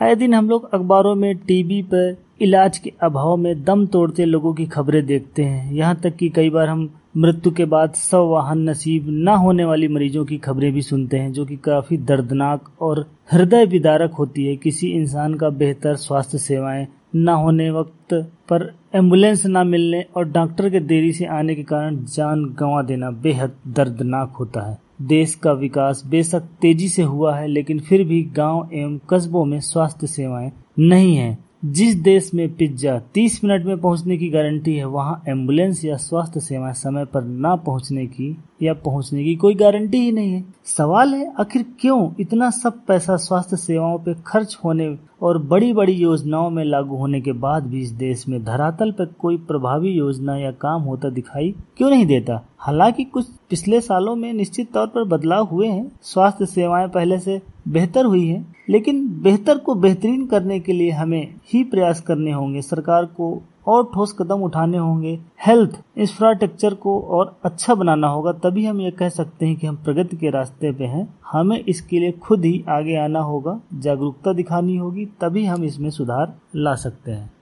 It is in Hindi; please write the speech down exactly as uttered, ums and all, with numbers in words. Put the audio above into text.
आए दिन हम लोग अखबारों में, टीवी पर इलाज के अभाव में दम तोड़ते लोगों की खबरें देखते हैं। यहाँ तक कि कई बार हम मृत्यु के बाद सौ वाहन नसीब न होने वाली मरीजों की खबरें भी सुनते हैं, जो कि काफी दर्दनाक और हृदय विदारक होती है। किसी इंसान का बेहतर स्वास्थ्य सेवाएं न होने, वक्त पर एम्बुलेंस न मिलने और डॉक्टर के देरी से आने के कारण जान गंवा देना बेहद दर्दनाक होता है। देश का विकास बेशक तेजी से हुआ है, लेकिन फिर भी गांव एवं कस्बों में स्वास्थ्य सेवाएं नहीं है। जिस देश में पिज्जा तीस मिनट में पहुंचने की गारंटी है, वहां एम्बुलेंस या स्वास्थ्य सेवाएं समय पर ना पहुंचने की या पहुंचने की कोई गारंटी ही नहीं है। सवाल है, आखिर क्यों इतना सब पैसा स्वास्थ्य सेवाओं पे खर्च होने और बड़ी बड़ी योजनाओं में लागू होने के बाद भी इस देश में धरातल पर कोई प्रभावी योजना या काम होता दिखाई क्यों नहीं देता? हालांकि कुछ पिछले सालों में निश्चित तौर पर बदलाव हुए हैं, स्वास्थ्य सेवाएं पहले से बेहतर हुई है, लेकिन बेहतर को बेहतरीन करने के लिए हमें ही प्रयास करने होंगे। सरकार को और ठोस कदम उठाने होंगे, हेल्थ इंफ्रास्ट्रक्चर को और अच्छा बनाना होगा, तभी हम ये कह सकते हैं कि हम प्रगति के रास्ते पे हैं। हमें इसके लिए खुद ही आगे आना होगा, जागरूकता दिखानी होगी, तभी हम इसमें सुधार ला सकते हैं।